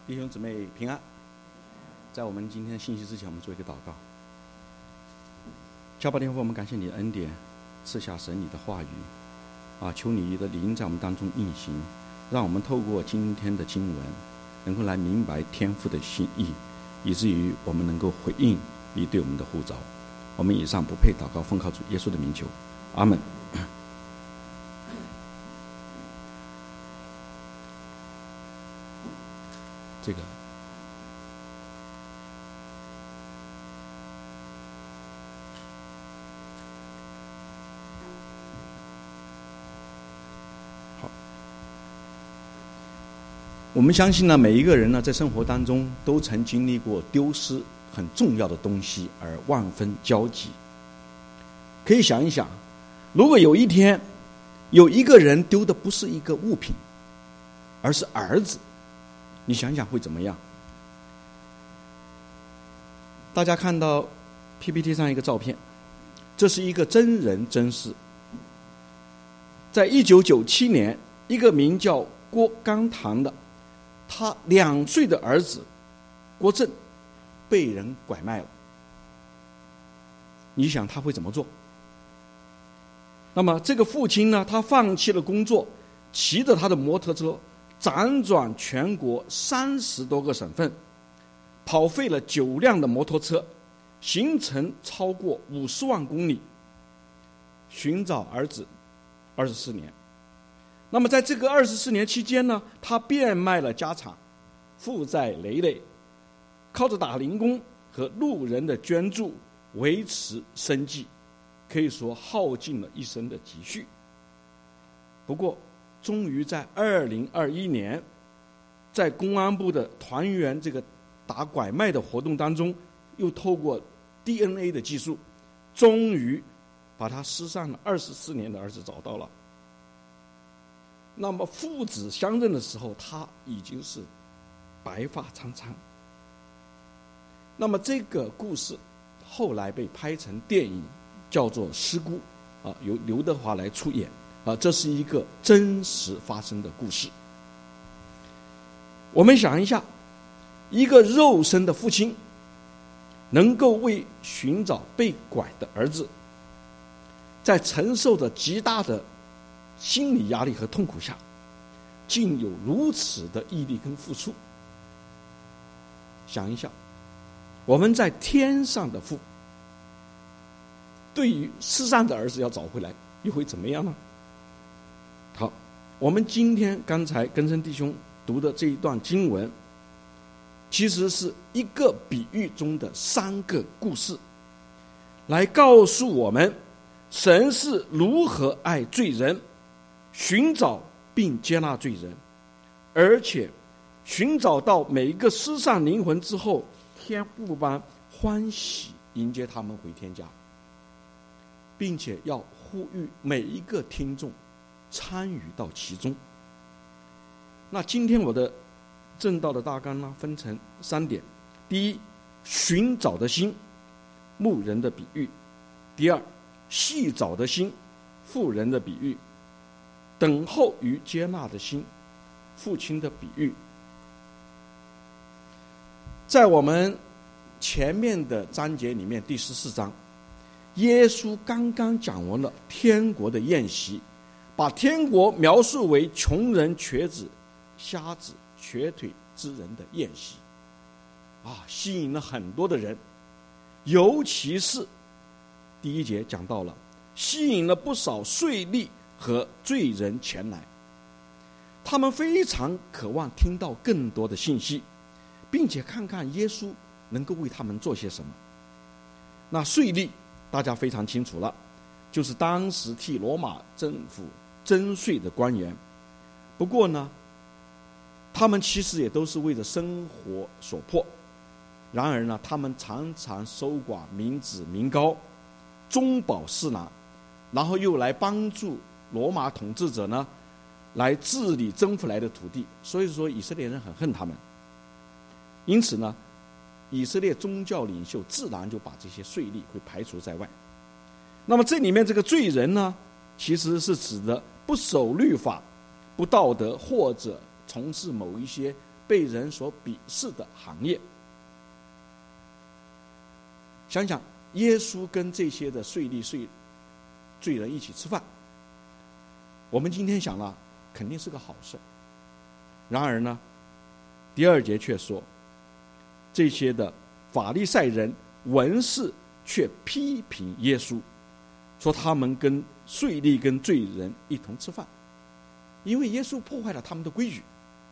弟兄姊妹平安。在我们今天的信息之前，我们做一个祷告。天父，我们感谢你的恩典，赐下神你的话语求你的灵在我们当中运行，让我们透过今天的经文能够来明白天父的心意，以至于我们能够回应你对我们的呼召。我们以上不配祷告，奉靠主耶稣的名求，阿们。这个好，我们相信呢，每一个人呢，在生活当中都曾经历过丢失很重要的东西而万分焦急。可以想一想，如果有一天有一个人丢的不是一个物品，而是儿子，你想想会怎么样？大家看到 PPT 上一个照片，这是一个真人真事。在1997年，一个名叫郭刚堂的，他2岁的儿子郭正被人拐卖了。你想他会怎么做？那么这个父亲呢，他放弃了工作，骑着他的摩托车辗转全国30多个省份，跑废了9辆的摩托车，行程超过50万公里，寻找儿子24年。那么在这个24年期间呢，他变卖了家产，负债累累，靠着打零工和路人的捐助维持生计，可以说耗尽了一生的积蓄。不过终于在2021年，在公安部的团圆这个打拐卖的活动当中，又透过 DNA 的技术，终于把他失散了24年的儿子找到了。那么父子相认的时候，他已经是白发苍苍。那么这个故事后来被拍成电影，叫做《失孤》由刘德华来出演这是一个真实发生的故事。我们想一下，一个肉身的父亲能够为寻找被拐的儿子，在承受着极大的心理压力和痛苦下，竟有如此的毅力跟付出。想一下，我们在天上的父，对于失散的儿子要找回来，又会怎么样呢？好，我们今天刚才根生弟兄读的这一段经文，其实是一个比喻中的3个故事，来告诉我们神是如何爱罪人，寻找并接纳罪人，而且寻找到每一个失散灵魂之后，天父般欢喜迎接他们回天家，并且要呼吁每一个听众参与到其中。那今天我的正道的大纲呢，分成3点：第一，寻找的心，牧人的比喻；第二，细找的心，妇人的比喻；等候与接纳的心，父亲的比喻。在我们前面的章节里面，第14章，耶稣刚刚讲完了天国的宴席，把天国描述为穷人、瘸子、瞎子、瘸腿之人的宴席吸引了很多的人，尤其是第1节讲到了，吸引了不少税吏和罪人前来，他们非常渴望听到更多的信息，并且看看耶稣能够为他们做些什么。那税吏大家非常清楚了，就是当时替罗马政府征税的官员。不过呢，他们其实也都是为着生活所迫，然而呢，他们常常搜刮民脂民膏，中饱私囊，然后又来帮助罗马统治者呢来治理征服来的土地，所以说以色列人很恨他们。因此呢，以色列宗教领袖自然就把这些税吏会排除在外。那么这里面这个罪人呢，其实是指的不守律法、不道德或者从事某一些被人所鄙视的行业。想想耶稣跟这些的税吏罪人一起吃饭，我们今天想了肯定是个好事。然而呢，第2节却说，这些的法利赛人文士却批评耶稣，说他们跟税吏跟罪人一同吃饭，因为耶稣破坏了他们的规矩。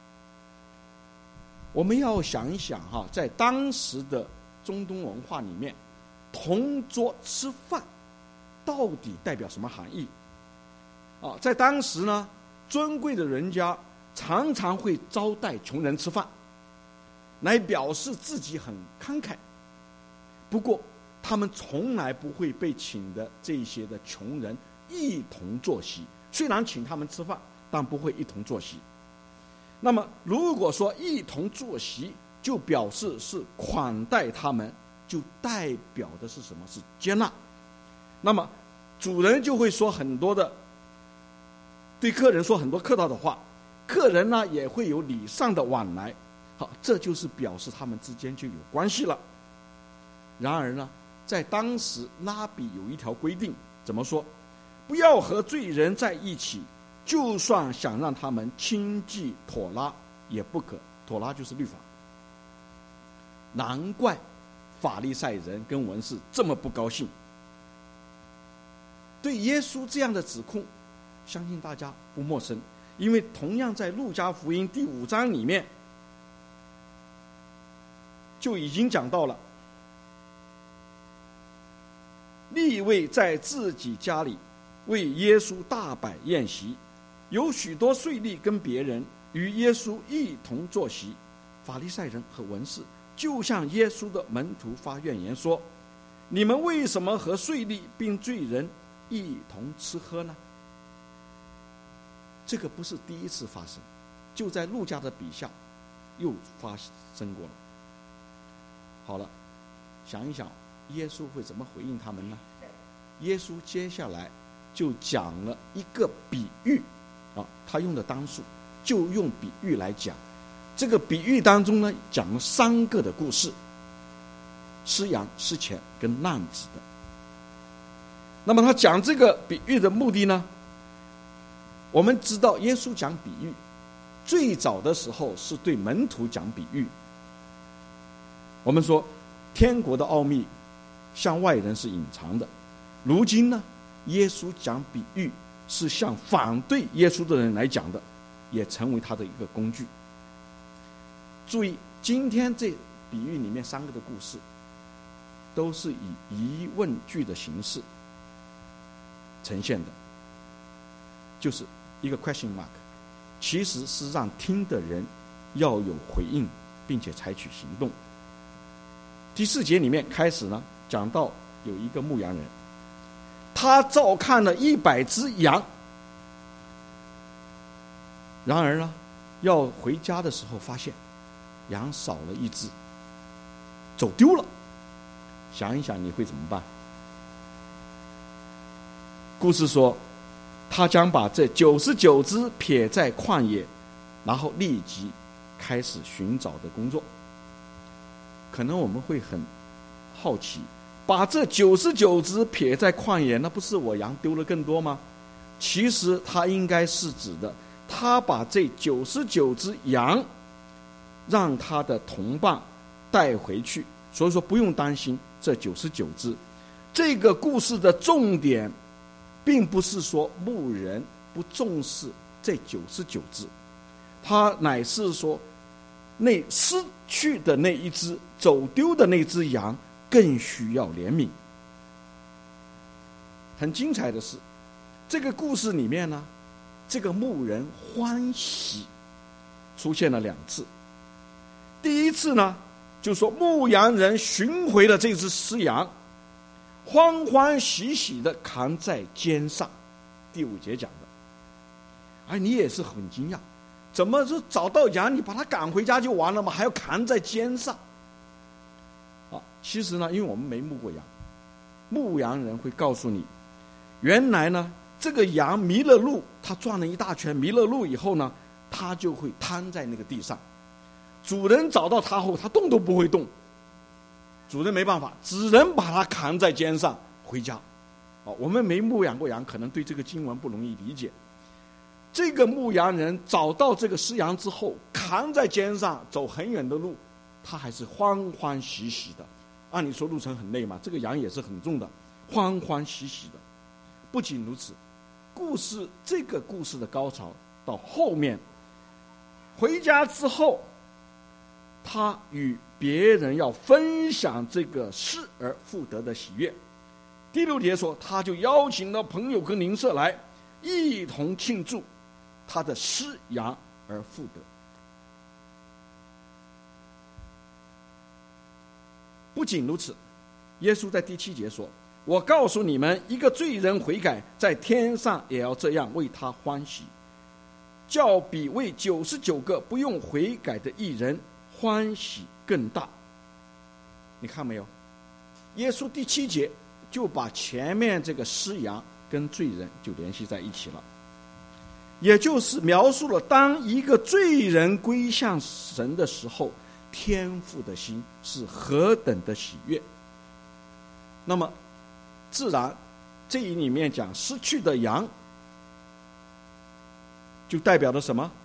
我们要想一想在当时的中东文化里面，同桌吃饭到底代表什么含义？在当时呢，尊贵的人家常常会招待穷人吃饭，来表示自己很慷慨。不过他们从来不会被请的这些的穷人一同坐席，虽然请他们吃饭，但不会一同坐席。那么如果说一同坐席，就表示是款待他们，就代表的是什么？是接纳。那么主人就会说很多的，对客人说很多客套的话，客人呢也会有礼尚的往来。好，这就是表示他们之间就有关系了。然而呢，在当时拉比有一条规定，怎么说？不要和罪人在一起，就算想让他们亲近妥拉也不可。妥拉就是律法。难怪法利赛人跟文士这么不高兴。对耶稣这样的指控，相信大家不陌生，因为同样在路加福音第5章里面就已经讲到了，利未在自己家里为耶稣大摆宴席，有许多税吏跟别人与耶稣一同坐席。法利赛人和文士就向耶稣的门徒发怨言说，你们为什么和税吏并罪人一同吃喝呢？这个不是第一次发生，就在路加的笔下又发生过了。好了，想一想耶稣会怎么回应他们呢？耶稣接下来就讲了一个比喻他用的单数就用比喻来讲。这个比喻当中呢，讲了3个的故事，失羊、失钱跟浪子的。那么他讲这个比喻的目的呢，我们知道耶稣讲比喻最早的时候是对门徒讲比喻。我们说天国的奥秘向外人是隐藏的，如今呢，耶稣讲比喻是向反对耶稣的人来讲的，也成为他的一个工具。注意，今天这比喻里面3个的故事都是以疑问句的形式呈现的，就是一个 question mark， 其实是让听的人要有回应并且采取行动。第4节里面开始呢，讲到有一个牧羊人，他照看了100只羊，然而呢，要回家的时候发现羊少了1只，走丢了。想一想你会怎么办？故事说，他将把这99只撇在旷野，然后立即开始寻找的工作。可能我们会很好奇，把这99只撇在旷野，那不是我羊丢了更多吗？其实他应该是指的，他把这99只羊让他的同伴带回去，所以说不用担心这99只。这个故事的重点并不是说牧人不重视这99只，他乃是说那失去的那1只，走丢的那只羊更需要怜悯。很精彩的是，这个故事里面呢，这个牧人欢喜出现了2次。第一次呢，就说牧羊人寻回了这只失羊，欢欢喜喜的扛在肩上。第5节讲的，你也是很惊讶，怎么是找到羊你把它赶回家就完了吗？还要扛在肩上？其实呢，因为我们没牧过羊，牧羊人会告诉你，原来呢，这个羊迷了路，他转了一大圈，迷了路以后呢，他就会瘫在那个地上。 主人找到他后，他动都不会动，主人没办法，只能把他扛在肩上回家。我们没牧养过羊，可能对这个经文不容易理解。这个牧羊人找到这个失羊之后，扛在肩上走很远的路，他还是欢欢喜喜的。按理说路程很累嘛，这个羊也是很重的，欢欢喜喜的。不仅如此，这个故事的高潮到后面，回家之后，他与别人要分享这个失而复得的喜悦。第6节说，他就邀请了朋友跟邻舍来，一同庆祝他的失羊而复得。不仅如此，耶稣在第7节说，我告诉你们，一个罪人悔改，在天上也要这样为他欢喜，叫比为99个不用悔改的义人欢喜更大。你看没有？耶稣第7节就把前面这个失羊跟罪人就联系在一起了，也就是描述了当一个罪人归向神的时候，天父的心是何等的喜悦。那么自然这里面讲失去的羊，就代表了什么？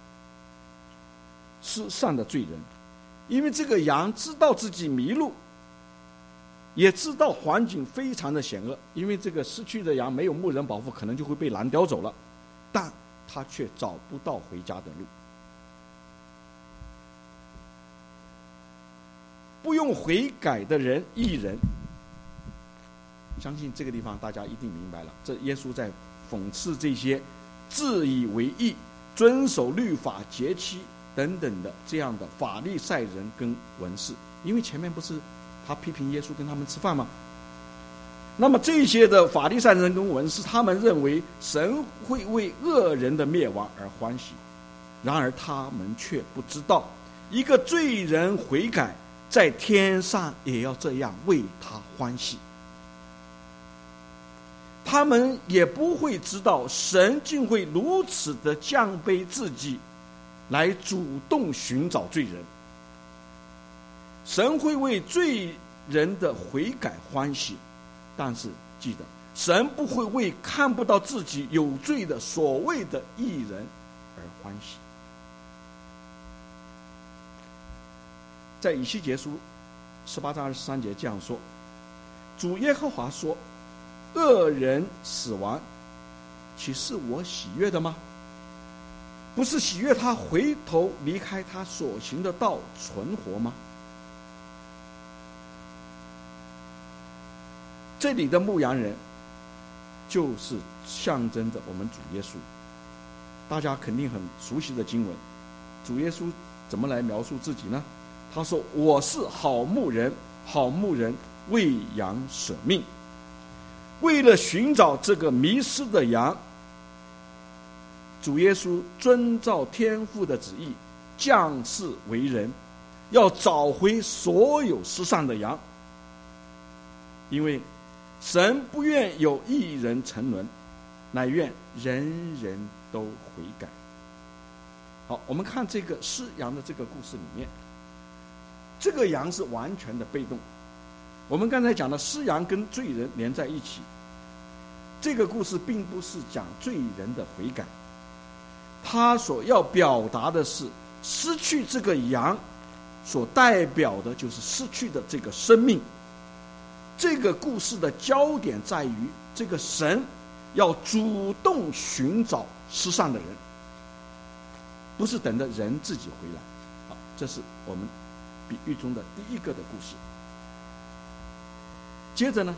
失散的罪人。因为这个羊知道自己迷路，也知道环境非常的险恶，因为这个失去的羊没有牧人保护，可能就会被狼叼走了，但他却找不到回家的路。不用悔改的人，义人，相信这个地方大家一定明白了，这耶稣在讽刺这些自以为义、遵守律法、节期等等的这样的法利赛人跟文士。因为前面不是他批评耶稣跟他们吃饭吗？那么这些的法利赛人跟文士，他们认为神会为恶人的灭亡而欢喜，然而他们却不知道，一个罪人悔改，在天上也要这样为他欢喜。他们也不会知道，神竟会如此的降卑自己，来主动寻找罪人。神会为罪人的悔改欢喜，但是记得，神不会为看不到自己有罪的所谓的义人而欢喜。在以西结书18章23节这样说，主耶和华说，恶人死亡，岂是我喜悦的吗？不是喜悦他回头离开他所行的道存活吗？这里的牧羊人就是象征着我们主耶稣，大家肯定很熟悉的经文。主耶稣怎么来描述自己呢？他说，我是好牧人，好牧人为羊舍命。为了寻找这个迷失的羊，主耶稣遵照天父的旨意，降世为人，要找回所有失散的羊。因为神不愿有一人沉沦，乃愿人人都悔改。好，我们看这个失羊的这个故事里面，这个羊是完全的被动。我们刚才讲的失羊跟罪人连在一起，这个故事并不是讲罪人的悔改，他所要表达的是失去这个羊所代表的就是失去的这个生命。这个故事的焦点在于这个神要主动寻找失散的人，不是等着人自己回来。好，这是我们比喻中的第一个的故事。接着呢，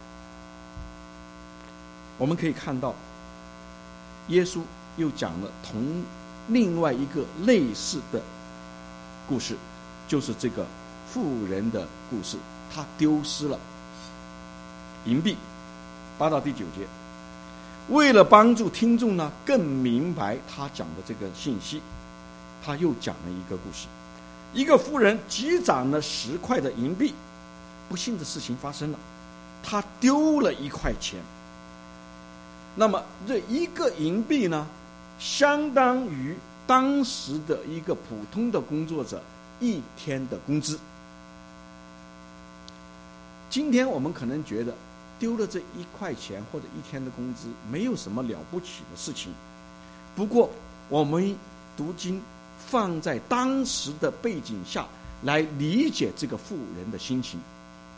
我们可以看到耶稣又讲了同另外一个类似的故事，就是这个妇人的故事。他丢失了银币，8到第9节。为了帮助听众呢更明白他讲的这个信息，他又讲了一个故事。一个妇人积攒了10块的银币，不幸的事情发生了，他丢了1块钱。那么这1个银币呢，相当于当时的一个普通的工作者一天的工资。今天我们可能觉得丢了这1块钱或者1天的工资没有什么了不起的事情，不过我们读经放在当时的背景下来理解这个妇人的心情。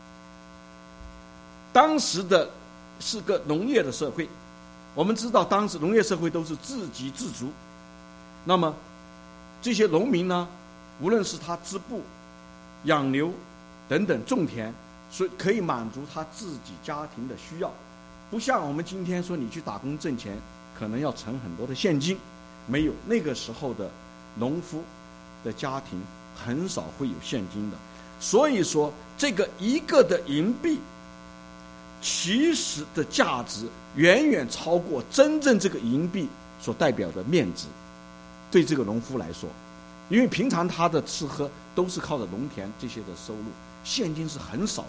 当时的是个农业的社会，我们知道当时农业社会都是自给自足，那么这些农民呢，无论是他织布、养牛等等种田，所以可以满足他自己家庭的需要，不像我们今天说你去打工挣钱可能要存很多的现金，没有，那个时候的农夫的家庭很少会有现金的。所以说这个1个的银币其实的价值远远超过真正这个银币所代表的面值。对这个农夫来说，因为平常他的吃喝都是靠着农田这些的收入，现金是很少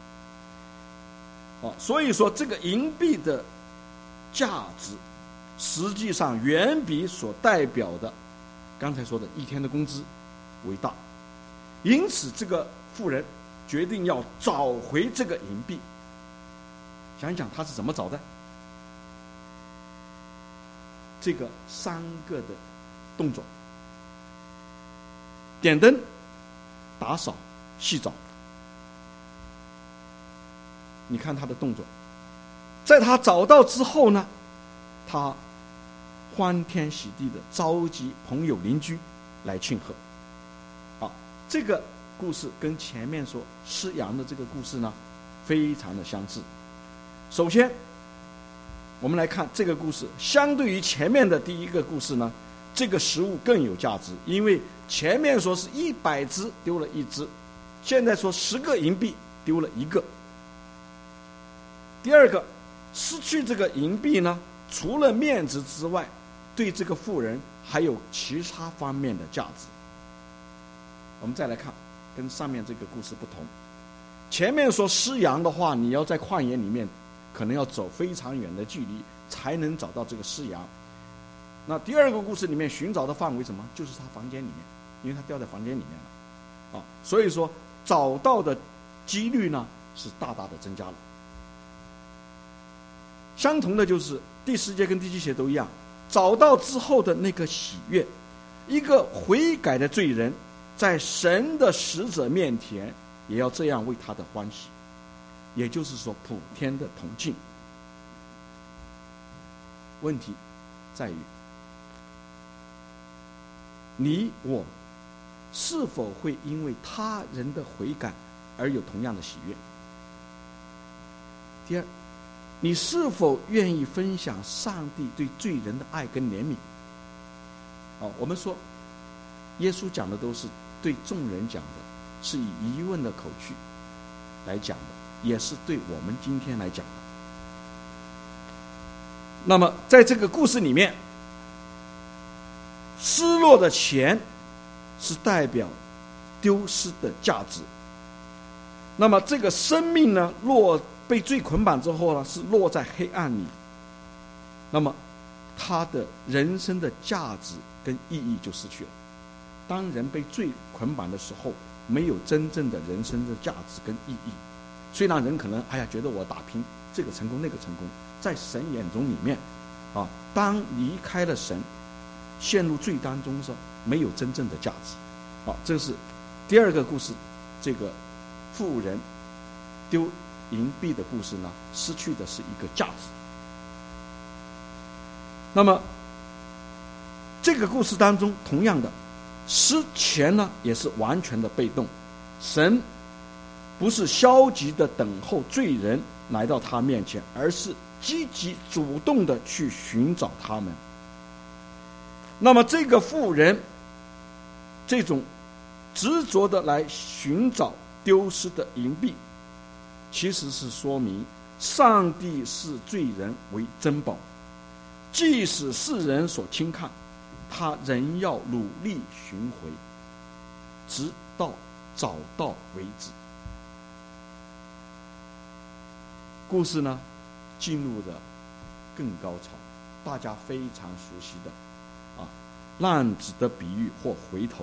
的。所以说这个银币的价值实际上远比所代表的刚才说的1天的工资为大。因此这个妇人决定要找回这个银币。想想他是怎么找的？这个3个的动作：点灯、打扫、洗澡。你看他的动作，在他找到之后呢，他欢天喜地的召集朋友邻居来庆贺。这个故事跟前面说失羊的这个故事呢非常的相似。首先我们来看这个故事，相对于前面的第一个故事呢，这个食物更有价值，因为前面说是100只丢了1只，现在说10个银币丢了1个。第二个，失去这个银币呢，除了面值之外，对这个妇人还有其他方面的价值。我们再来看跟上面这个故事不同，前面说失羊的话，你要在旷野里面可能要走非常远的距离才能找到这个失羊。那第二个故事里面寻找的范围什么？就是他房间里面，因为他掉在房间里面了。所以说找到的几率呢是大大的增加了。相同的就是第10节跟第7节都一样，找到之后的那个喜悦，一个悔改的罪人在神的使者面前也要这样为他的欢喜，也就是说普天的同庆。问题在于你我是否会因为他人的悔改而有同样的喜悦？第二，你是否愿意分享上帝对罪人的爱跟怜悯？我们说耶稣讲的都是对众人讲的，是以疑问的口气来讲的，也是对我们今天来讲的。那么在这个故事里面，失落的钱是代表丢失的价值，那么这个生命呢，被罪捆绑之后呢，是落在黑暗里，那么他的人生的价值跟意义就失去了。当人被罪捆绑的时候，没有真正的人生的价值跟意义。虽然人可能觉得我打拼这个成功那个成功，在神眼中里面当离开了神，陷入罪当中时，没有真正的价值。这是第二个故事，这个富人丢银币的故事呢，失去的是一个价值。那么这个故事当中，同样的失钱呢，也是完全的被动。神不是消极的等候罪人来到他面前，而是积极主动的去寻找他们。那么这个妇人这种执着的来寻找丢失的银币，其实是说明上帝视罪人为珍宝，即使世人所轻看，他仍要努力寻回，直到找到为止。故事呢进入了更高潮，大家非常熟悉的浪子的比喻或回头。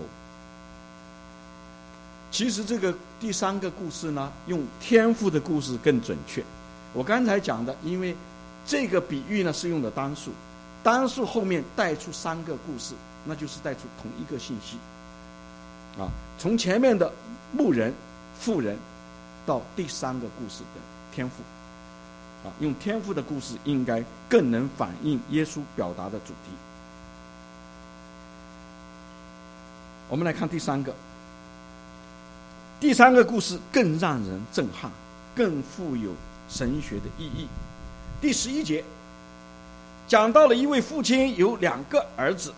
其实这个第三个故事呢，用天父的故事更准确。我刚才讲的，因为这个比喻呢是用的单数，单数后面带出三个故事，那就是带出同一个信息啊。从前面的牧人、妇人，到第三个故事的天父啊，用天父的故事应该更能反映耶稣表达的主题。我们来看第三个故事更让人震撼，更富有神学的意义。第11节讲到了一位父亲有2个儿子，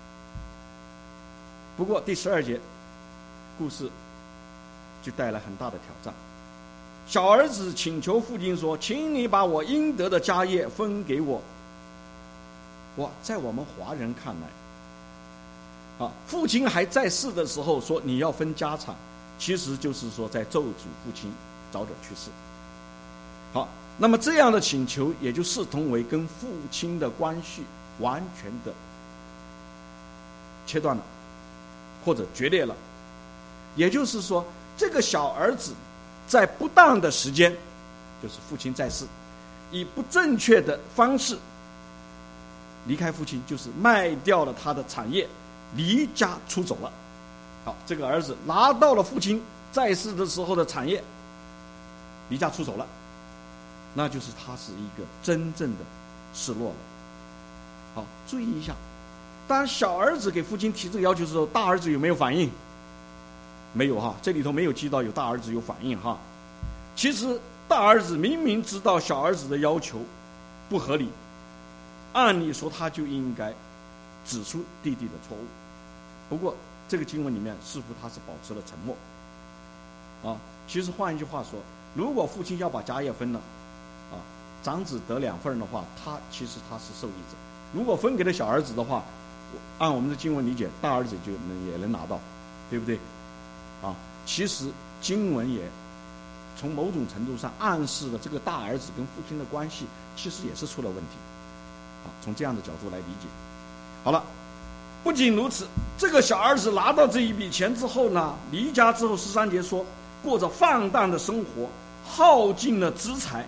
不过第12节故事就带来很大的挑战。小儿子请求父亲说：“请你把我应得的家业分给我。”哇，在我们华人看来，父亲还在世的时候说你要分家产，其实就是说在咒诅父亲早点去世。好，那么这样的请求也就视同为跟父亲的关系完全的切断了，或者决裂了。也就是说，这个小儿子在不当的时间，就是父亲在世，以不正确的方式离开父亲，就是卖掉了他的产业，离家出走了。好，这个儿子拿到了父亲在世的时候的产业，离家出走了，那就是他是一个真正的失落了。好，注意一下，当小儿子给父亲提这个要求的时候，大儿子有没有反应？没有哈，这里头没有记到有大儿子有反应哈。其实大儿子明明知道小儿子的要求不合理，按理说他就应该指出弟弟的错误。不过这个经文里面似乎他是保持了沉默啊。其实换一句话说，如果父亲要把家业分了啊，长子得2份的话，其实他是受益者。如果分给了小儿子的话，按我们的经文理解，大儿子也能拿到，对不对啊？其实经文也从某种程度上暗示了这个大儿子跟父亲的关系其实也是出了问题啊。从这样的角度来理解。好了，不仅如此，这个小儿子拿到这一笔钱之后呢，离家之后13节说过着放荡的生活，耗尽了资财。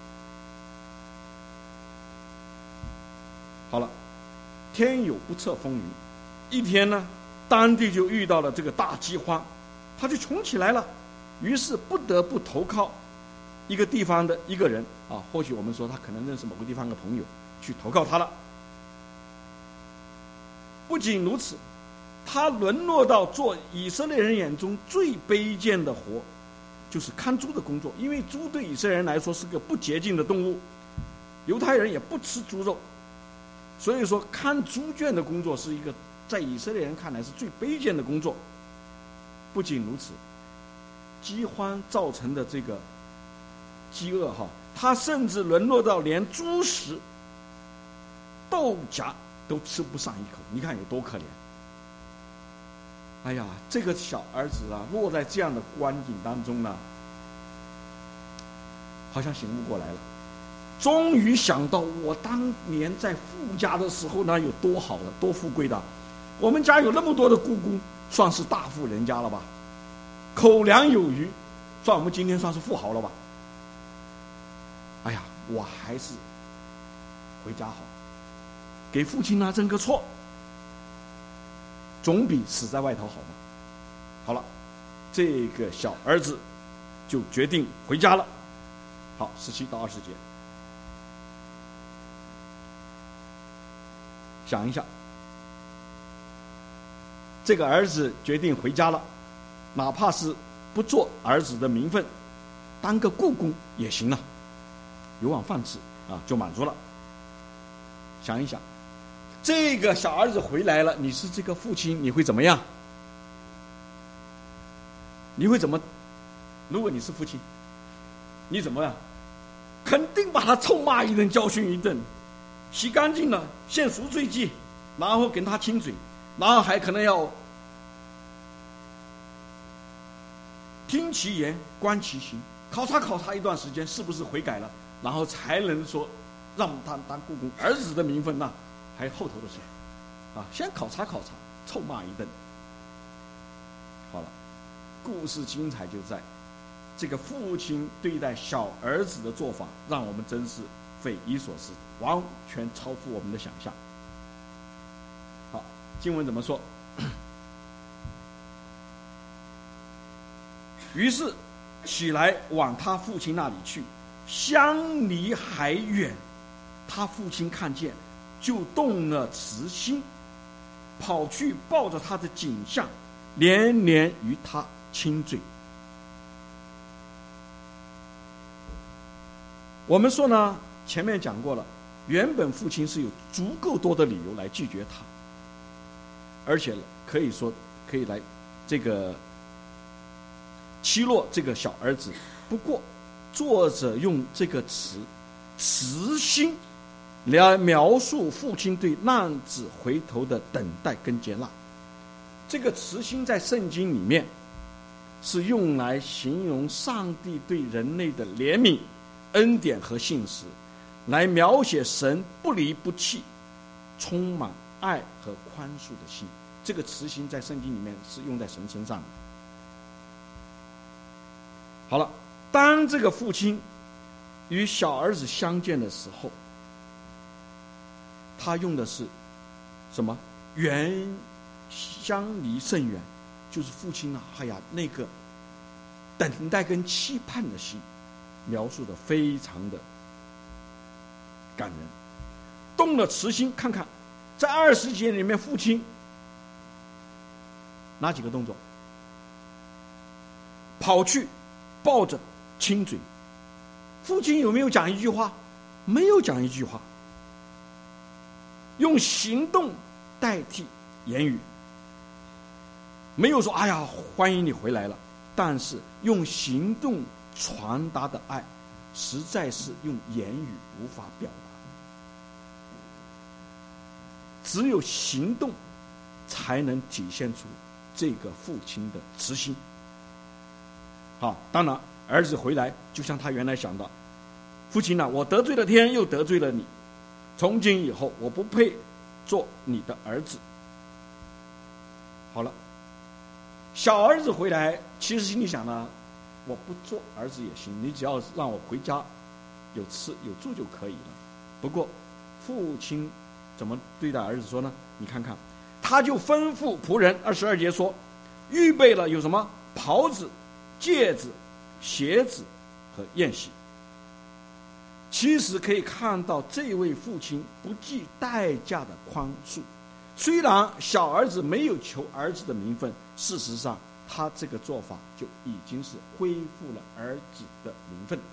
好了，天有不测风云，一天呢，当地就遇到了这个大饥荒，他就穷起来了，于是不得不投靠一个地方的一个人啊，或许我们说他可能认识某个地方的朋友，去投靠他了。不仅如此，他沦落到做以色列人眼中最卑贱的活，就是看猪的工作。因为猪对以色列人来说是个不洁净的动物，犹太人也不吃猪肉，所以说看猪圈的工作是一个在以色列人看来是最卑贱的工作。不仅如此，饥荒造成的这个饥饿他甚至沦落到连猪食、豆荚都吃不上一口，你看有多可怜。哎呀，这个小儿子落在这样的光景当中呢，好像醒悟过来了，终于想到我当年在富家的时候呢有多好了，多富贵的，我们家有那么多的姑姑，算是大富人家了吧，口粮有余，算我们今天算是富豪了吧。哎呀，我还是回家好，给父亲认个错，总比死在外头好嘛。好了，这个小儿子就决定回家了。好，17到20节，想一下，这个儿子决定回家了，哪怕是不做儿子的名分，当个雇工也行了，有碗饭吃就满足了。想一想，这个小儿子回来了，你是这个父亲，你会怎么样？你会怎么？如果你是父亲，你怎么样？肯定把他臭骂一顿，教训一顿，洗干净了，献赎罪祭，然后跟他亲嘴，然后还可能要听其言，观其行，考察一段时间，是不是悔改了，然后才能说让他当雇工。儿子的名分还后头的事。 先考察考察，臭骂一顿。好了，故事精彩就在这个父亲对待小儿子的做法，让我们真是匪夷所思，完全超乎我们的想象。好，经文怎么说？于是起来往他父亲那里去，相离还远，他父亲看见，就动了慈心，跑去抱着他的颈项，连连与他亲嘴。我们说呢，前面讲过了，原本父亲是有足够多的理由来拒绝他，而且可以说可以来这个奚落这个小儿子。不过作者用这个词慈心来描述父亲对浪子回头的等待跟接纳。这个慈心在圣经里面是用来形容上帝对人类的怜悯、恩典和信实，来描写神不离不弃、充满爱和宽恕的心。这个慈心在圣经里面是用在神身上的。好了，当这个父亲与小儿子相见的时候，他用的是什么？相离甚远，就是父亲那个等待跟期盼的心，描述的非常的感人。动了慈心，看看在20节里面，父亲哪几个动作？跑去抱着亲嘴。父亲有没有讲一句话？没有讲一句话，用行动代替言语。没有说欢迎你回来了，但是用行动传达的爱，实在是用言语无法表达。只有行动才能体现出这个父亲的慈心。当然儿子回来就像他原来想的，父亲我得罪了天，又得罪了你，从今以后我不配做你的儿子。好了，小儿子回来其实心里想呢，我不做儿子也行，你只要让我回家有吃有住就可以了。不过父亲怎么对待儿子说呢？你看看，他就吩咐仆人，22节说，预备了有什么袍子、戒指、鞋子和宴席。其实可以看到这位父亲不计代价的宽恕。虽然小儿子没有求儿子的名分，事实上他这个做法就已经是恢复了儿子的名分。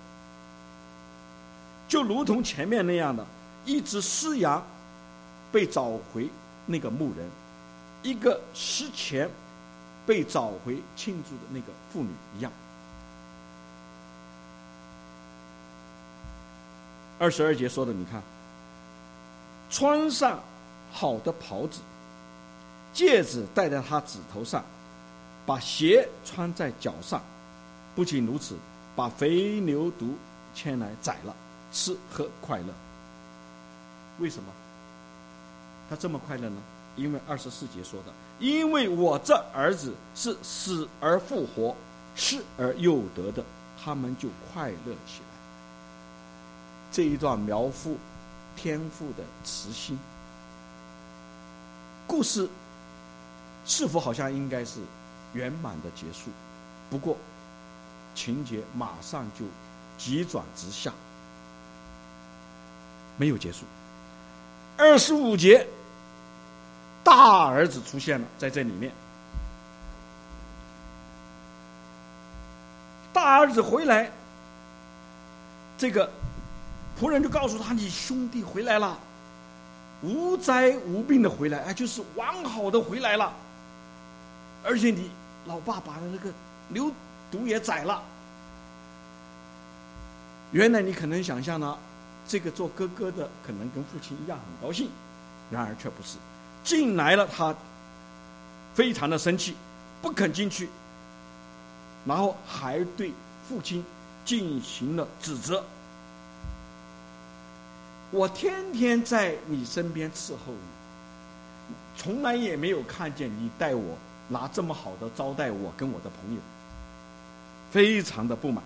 就如同前面那样的，一只失羊被找回那个牧人，一个失钱被找回庆祝的那个妇女一样。22节说的，你看，穿上好的袍子，戒指戴在他指头上，把鞋穿在脚上，不仅如此，把肥牛犊牵来宰了，吃喝快乐。为什么他这么快乐呢？因为24节说的，因为我这儿子是死而复活，失而又得的，他们就快乐起来。这一段描述天父的慈心，故事是否好像应该是圆满的结束？不过情节马上就急转直下，没有结束。25节，大儿子出现了，在这里面，大儿子回来，这个仆人就告诉他，你兄弟回来了，无灾无病的回来，就是完好的回来了，而且你老爸把那个牛犊也宰了。原来你可能想象呢，这个做哥哥的可能跟父亲一样很高兴，然而却不是。进来了，他非常的生气，不肯进去，然后还对父亲进行了指责。我天天在你身边伺候你， 从来也没有看见你待我拿这么好的招待我跟我的朋友，非常的不满。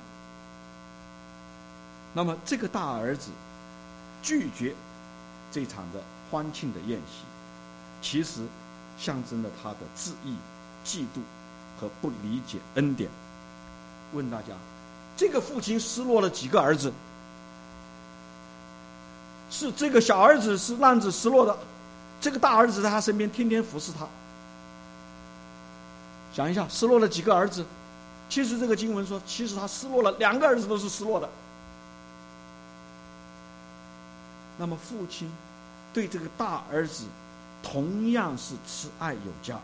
那么这个大儿子拒绝这场的欢庆的宴席，其实象征了他的自义、嫉妒和不理解恩典。问大家，这个父亲失落了几个儿子？是这个小儿子是浪子失落的，这个大儿子在他身边天天服侍他。想一下，失落了几个儿子？其实这个经文说，其实他失落了2个儿子，都是失落的。那么父亲对这个大儿子同样是慈爱有加，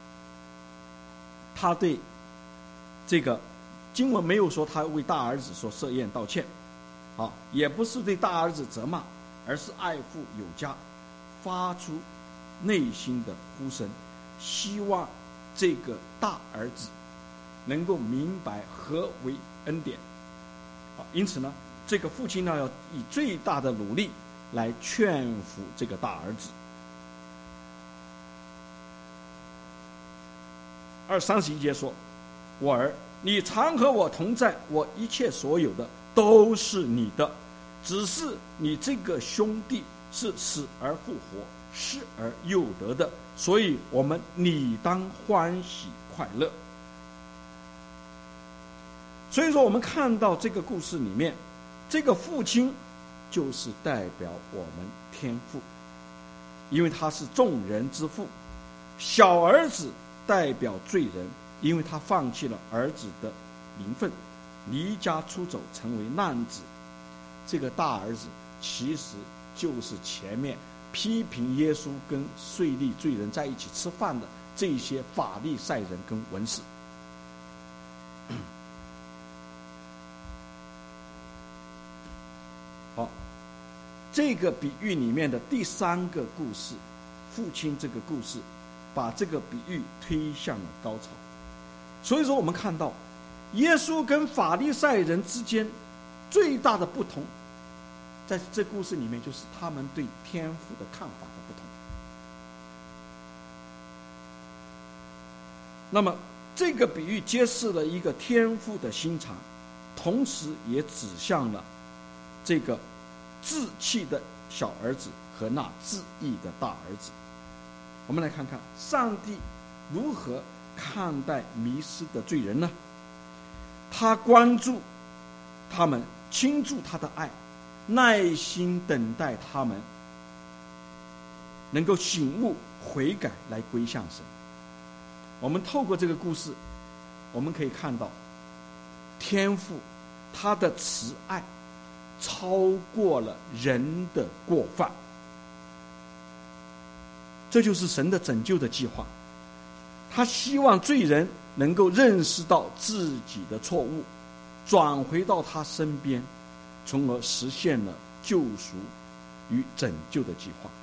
他对这个经文没有说他为大儿子说设宴道歉，也不是对大儿子责骂，而是爱父有加，发出内心的呼声，希望这个大儿子能够明白何为恩典。因此呢，这个父亲呢要以最大的努力来劝服这个大儿子。31节说：“我儿，你常和我同在，我一切所有的都是你的，只是你这个兄弟是死而复活，失而又得的，所以我们理当欢喜快乐。”所以说，我们看到这个故事里面，这个父亲就是代表我们天父，因为他是众人之父；小儿子代表罪人，因为他放弃了儿子的名分，离家出走，成为浪子。这个大儿子其实就是前面批评耶稣跟税吏罪人在一起吃饭的这些法利赛人跟文士。好，这个比喻里面的第3个故事，父亲这个故事，把这个比喻推向了高潮。所以说我们看到耶稣跟法利赛人之间最大的不同，在这故事里面就是他们对天父的看法的不同。那么这个比喻揭示了一个天父的心肠，同时也指向了这个志气的小儿子和那志义的大儿子。我们来看看上帝如何看待迷失的罪人呢？他关注他们，倾注他的爱，耐心等待他们能够醒悟悔改，来归向神。我们透过这个故事，我们可以看到天父他的慈爱超过了人的过犯。这就是神的拯救的计划，他希望罪人能够认识到自己的错误，转回到他身边，从而实现了救赎与拯救的计划。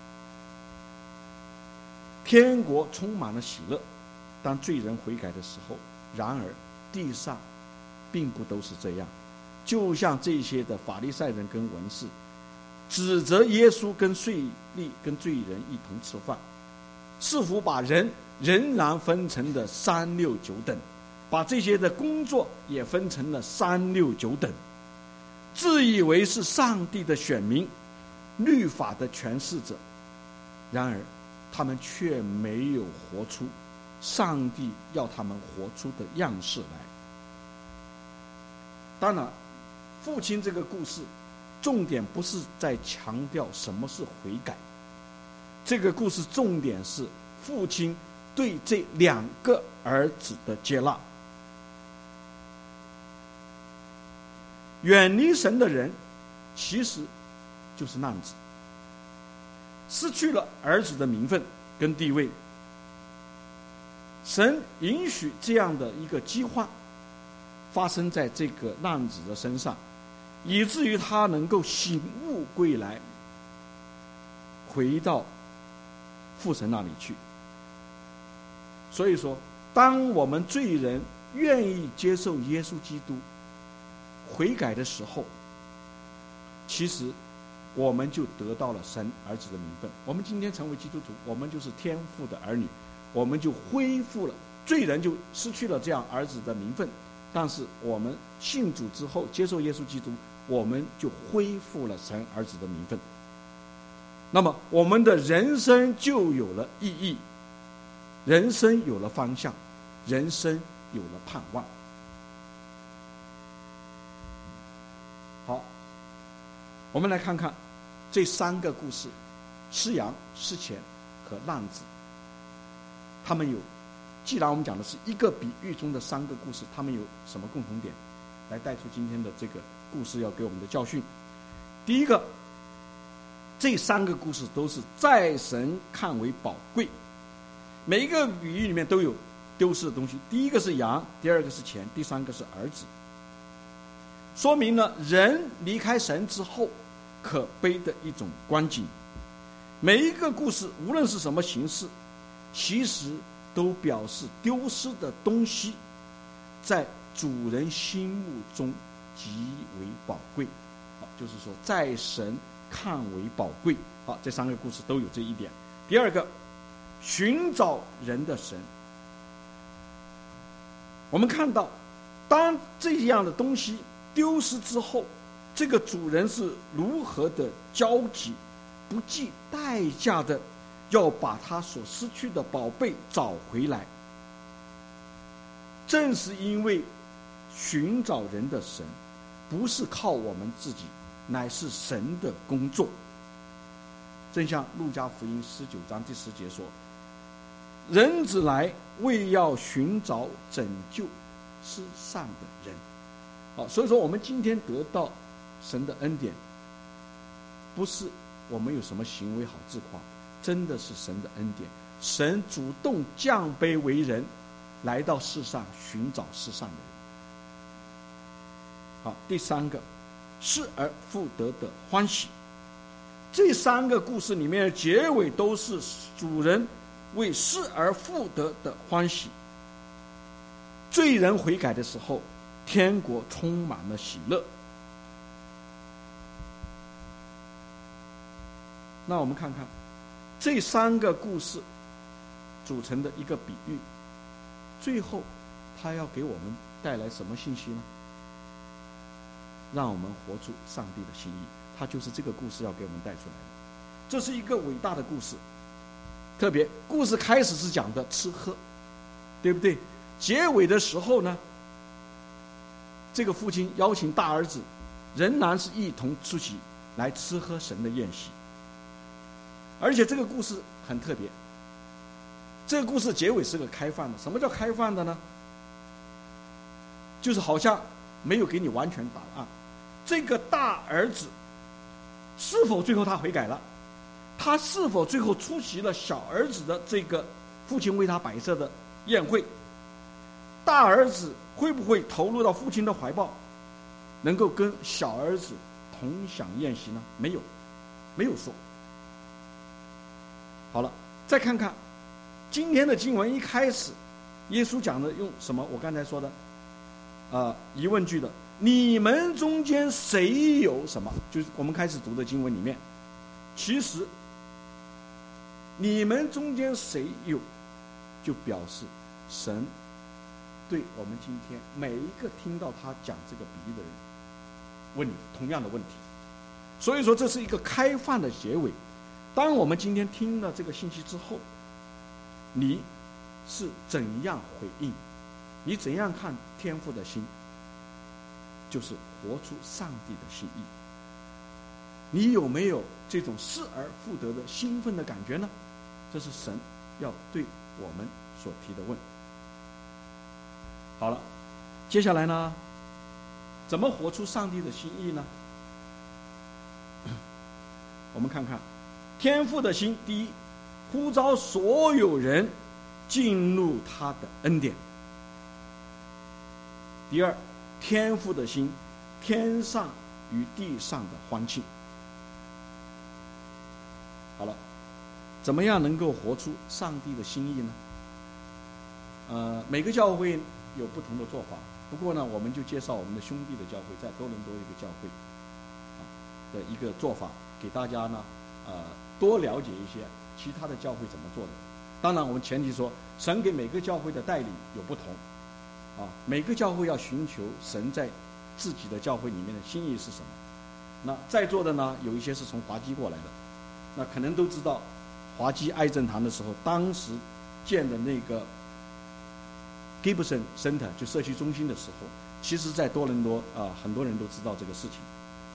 天国充满了喜乐，当罪人悔改的时候，然而地上并不都是这样。就像这些的法利赛人跟文士指责耶稣跟税吏跟罪人一同吃饭，似乎把人仍然分成了3、6、9等，把这些的工作也分成了3、6、9等，自以为是上帝的选民，律法的诠释者。然而他们却没有活出上帝要他们活出的样式来。当然父亲这个故事重点不是在强调什么是悔改，这个故事重点是父亲对这2个儿子的接纳。远离神的人其实就是浪子，失去了儿子的名分跟地位。神允许这样的一个饥荒发生在这个浪子的身上，以至于他能够醒悟归来，回到父神那里去。所以说，当我们罪人愿意接受耶稣基督悔改的时候，其实我们就得到了神儿子的名分。我们今天成为基督徒，我们就是天父的儿女，我们就恢复了，罪人就失去了这样儿子的名分，但是我们信主之后，接受耶稣基督，我们就恢复了神儿子的名分。那么我们的人生就有了意义，人生有了方向，人生有了盼望。好，我们来看看这三个故事，失羊、失钱和浪子，他们有，既然我们讲的是一个比喻中的三个故事，他们有什么共同点，来带出今天的这个故事要给我们的教训。第一个，这三个故事都是在神看为宝贵，每一个比喻里面都有丢失的东西。第一个是羊，第二个是钱，第三个是儿子，说明了人离开神之后可悲的一种光景。每一个故事无论是什么形式，其实都表示丢失的东西在主人心目中极为宝贵。好，就是说在神看为宝贵。好，这三个故事都有这一点。第二个，寻找人的神。我们看到当这样的东西丢失之后，这个主人是如何的焦急不计代价的要把他所失去的宝贝找回来。正是因为寻找人的神不是靠我们自己，乃是神的工作。正像路加福音19章第10节说，人子来为要寻找拯救失散的人。好，所以说我们今天得到神的恩典，不是我们有什么行为好自夸，真的是神的恩典。神主动降卑为人，来到世上寻找世上的人。好，第三个，失而复得的欢喜。这三个故事里面的结尾都是主人为失而复得的欢喜。罪人悔改的时候，天国充满了喜乐。那我们看看这三个故事组成的一个比喻，最后他要给我们带来什么信息呢？让我们活出上帝的心意，他就是这个故事要给我们带出来的。这是一个伟大的故事，特别故事开始是讲的吃喝，对不对？结尾的时候呢，这个父亲邀请大儿子仍然是一同出席来吃喝神的宴席。而且这个故事很特别，这个故事结尾是个开放的。什么叫开放的呢？就是好像没有给你完全答案。这个大儿子是否最后他悔改了？他是否最后出席了小儿子的这个父亲为他摆设的宴会？大儿子会不会投入到父亲的怀抱，能够跟小儿子同享宴席呢？没有，没有说。好了，再看看今天的经文一开始，耶稣讲的用什么？我刚才说的疑问句的，你们中间谁有什么？就是我们开始读的经文里面，其实你们中间谁有，就表示神对我们今天每一个听到他讲这个比喻的人问你同样的问题。所以说这是一个开放的结尾。当我们今天听了这个信息之后，你是怎样回应？你怎样看天父的心？就是活出上帝的心意。你有没有这种失而复得的兴奋的感觉呢？这是神要对我们所提的问。好了，接下来呢，怎么活出上帝的心意呢？我们看看天父的心，第一，呼召所有人进入他的恩典。第二，天父的心，天上与地上的欢庆。好了，怎么样能够活出上帝的心意呢？每个教会有不同的做法，不过呢，我们就介绍我们的兄弟的教会，在多伦多一个教会， 的一个做法，给大家呢多了解一些其他的教会怎么做的。当然我们前提说，神给每个教会的带领有不同每个教会要寻求神在自己的教会里面的心意是什么。那在座的呢，有一些是从华基过来的，那可能都知道华基爱正堂的时候，当时建的那个 Gibson Center 就社区中心的时候，其实在多伦多很多人都知道这个事情。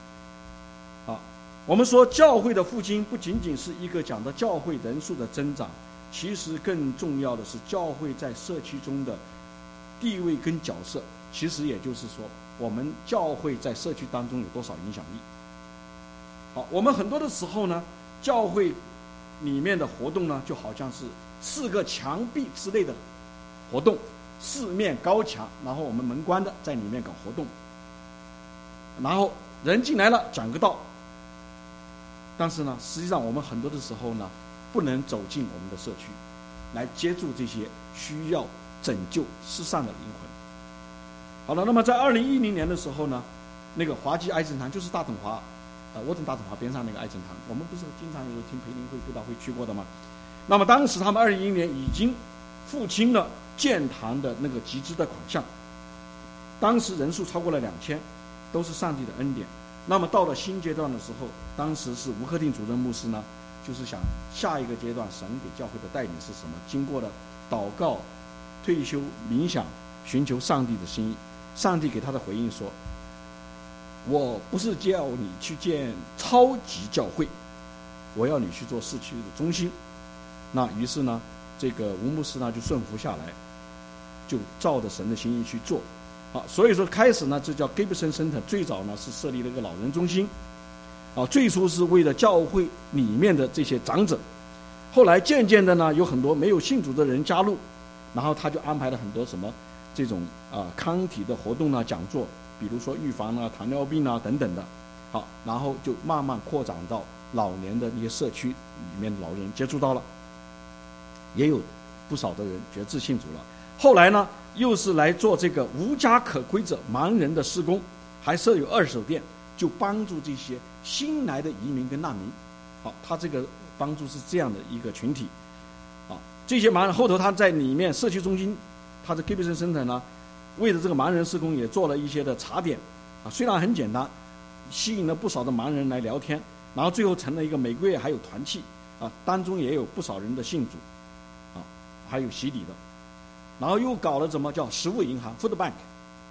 我们说教会的复兴不仅仅是一个讲的教会人数的增长，其实更重要的是教会在社区中的地位跟角色，其实也就是说我们教会在社区当中有多少影响力。我们很多的时候呢，教会里面的活动呢，就好像是4个墙壁之类的活动，4面高墙，然后我们门关的在里面搞活动，然后人进来了讲个道，但是呢，实际上我们很多的时候呢，不能走进我们的社区，来接触这些需要拯救失散的灵魂。好了，那么在2010年的时候呢，那个华基爱正堂就是大统华，沃顿大统华边上那个爱正堂，我们不是经常有听培灵会、布道会去过的吗？那么当时他们2010年已经付清了建堂的那个集资的款项，当时人数超过了2000，都是上帝的恩典。那么到了新阶段的时候，当时是吴克定主任牧师呢，就是想下一个阶段神给教会的带领是什么？经过了祷告、退休、冥想，寻求上帝的心意，上帝给他的回应说：我不是叫你去建超级教会，我要你去做市区的中心。那于是呢，这个吴牧师呢就顺服下来，就照着神的心意去做。所以说开始呢，这叫 Gibson Center， 最早呢是设立了一个老人中心，最初是为了教会里面的这些长者，后来渐渐的呢，有很多没有信主的人加入，然后他就安排了很多什么这种康体的活动呢、讲座，比如说预防糖尿病等等的，然后就慢慢扩展到老年的那些社区里面的老人接触到了，也有不少的人决志信主了。后来呢，又是来做这个无家可归者盲人的施工，还设有2手店，就帮助这些新来的移民跟难民。他这个帮助是这样的一个群体。这些盲人后头他在里面社区中心，他的 Gibson Center 呢，为了这个盲人施工也做了一些的茶点，虽然很简单，吸引了不少的盲人来聊天，然后最后成了一个每个月还有团契，当中也有不少人的信主，还有洗礼的。然后又搞了什么叫食物银行 Food Bank，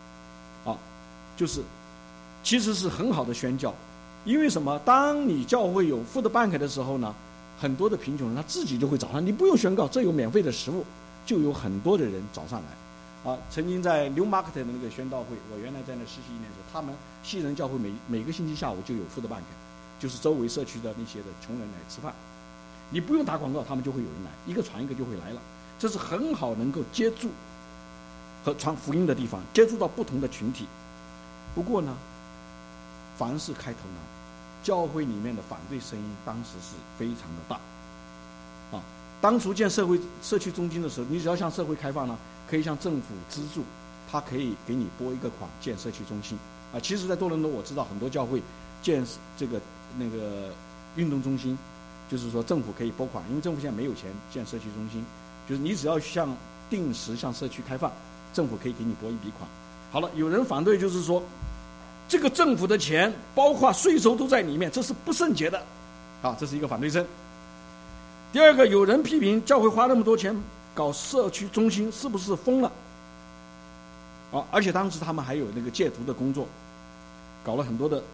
就是其实是很好的宣教。因为什么？当你教会有 Food Bank 的时候呢，很多的贫穷人他自己就会找上，你不用宣告，这有免费的食物，就有很多的人找上来。曾经在 Newmarket 的那个宣道会，我原来在那实习1年的时候，他们西人教会每个星期下午就有 Food Bank， 就是周围社区的那些的穷人来吃饭，你不用打广告，他们就会有人来，一个传一个就会来了。这是很好能够接触和传福音的地方，接触到不同的群体。不过呢，凡事开头呢，教会里面的反对声音当时是非常的大。当初建社区中心的时候，你只要向社会开放呢，可以向政府资助，他可以给你拨一个款建社区中心。其实在多伦多我知道很多教会建这个那个运动中心，就是说政府可以拨款，因为政府现在没有钱建社区中心。就是你只要定时向社区开放，政府可以给你拨一笔款。好了，有人反对，就是说这个政府的钱包括税收都在里面，这是不圣洁的，这是一个反对声。第二个，有人批评教会花那么多钱搞社区中心是不是疯了？而且当时他们还有那个戒毒的工作，搞了很多的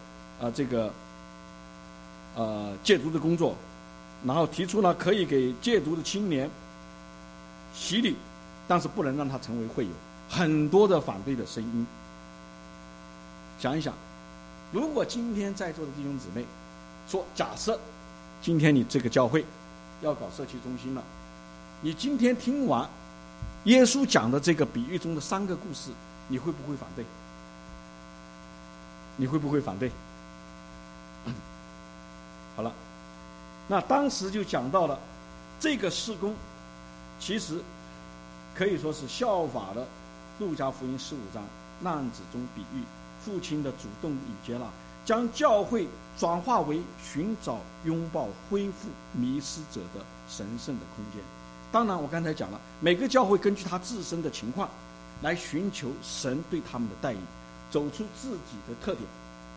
戒毒的工作，然后提出呢可以给戒毒的青年洗礼，但是不能让他成为会友，很多的反对的声音。想一想，如果今天在座的弟兄姊妹说，假设今天你这个教会要搞社区中心了，你今天听完耶稣讲的这个比喻中的3个故事，你会不会反对？你会不会反对？好了，那当时就讲到了这个事工，其实可以说是效法了路加福音15章浪子中比喻，父亲的主动与接纳，将教会转化为寻找、拥抱、恢复迷失者的神圣的空间。当然，我刚才讲了，每个教会根据他自身的情况来寻求神对他们的带领，走出自己的特点。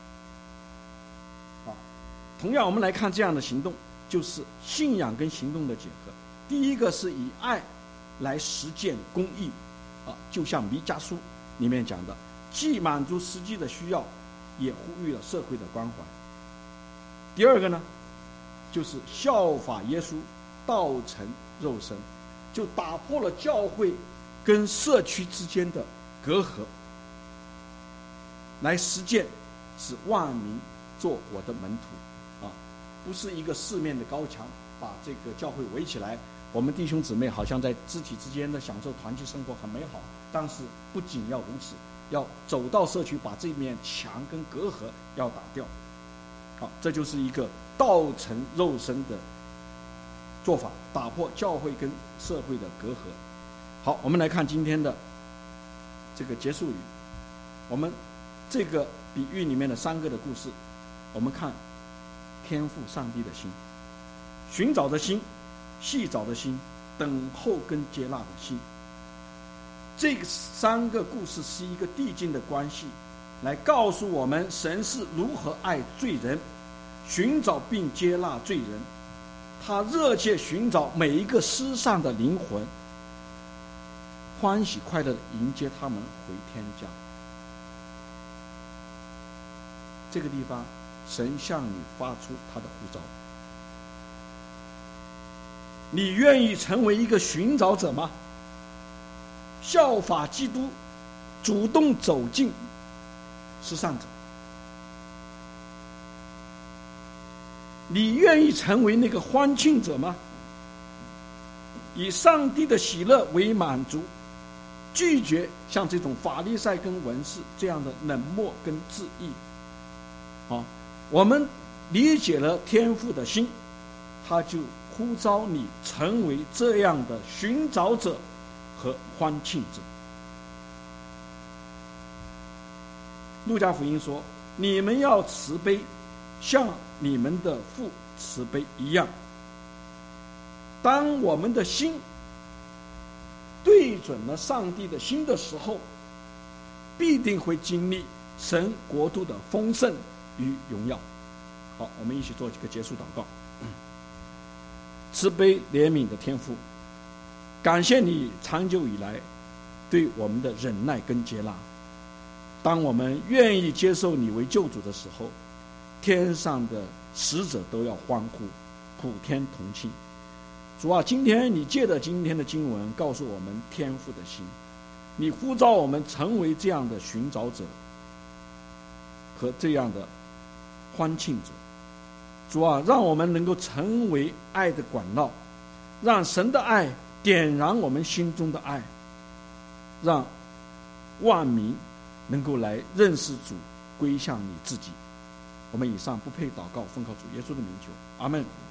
好，同样我们来看这样的行动，就是信仰跟行动的结合。第一个是以爱来实践公义，就像弥迦书里面讲的，既满足实际的需要，也呼吁了社会的关怀。第二个呢，就是效法耶稣，道成肉身，就打破了教会跟社区之间的隔阂，来实践使万民做我的门徒。不是一个四面的高墙把这个教会围起来，我们弟兄姊妹好像在肢体之间的享受团契生活很美好，但是不仅要如此，要走到社区，把这面墙跟隔阂要打掉。好，这就是一个道成肉身的做法，打破教会跟社会的隔阂。好，我们来看今天的这个结束语。我们这个比喻里面的3个的故事，我们看天父上帝的心，寻找的心，细找的心，等候跟接纳的心。这3个故事是一个递进的关系，来告诉我们神是如何爱罪人，寻找并接纳罪人，他热切寻找每一个失丧的灵魂，欢喜快乐地迎接他们回天家。这个地方神向你发出他的呼召，你愿意成为一个寻找者吗？效法基督，主动走进失丧者。你愿意成为那个欢庆者吗？以上帝的喜乐为满足，拒绝像这种法利赛跟文士这样的冷漠跟自义。我们理解了天父的心，他就呼召你成为这样的寻找者和欢庆者。路加福音说，你们要慈悲，像你们的父慈悲一样。当我们的心对准了上帝的心的时候，必定会经历神国度的丰盛与荣耀。好，我们一起做几个结束祷告。慈悲怜悯的天父，感谢你长久以来对我们的忍耐跟接纳。当我们愿意接受你为救主的时候，天上的使者都要欢呼，普天同庆。主啊，今天你借着今天的经文告诉我们天父的心，你呼召我们成为这样的寻找者和这样的欢庆者。主啊，让我们能够成为爱的管道，让神的爱点燃我们心中的爱，让万民能够来认识主，归向你自己。我们以上不配祷告，奉靠主耶稣的名求，阿们。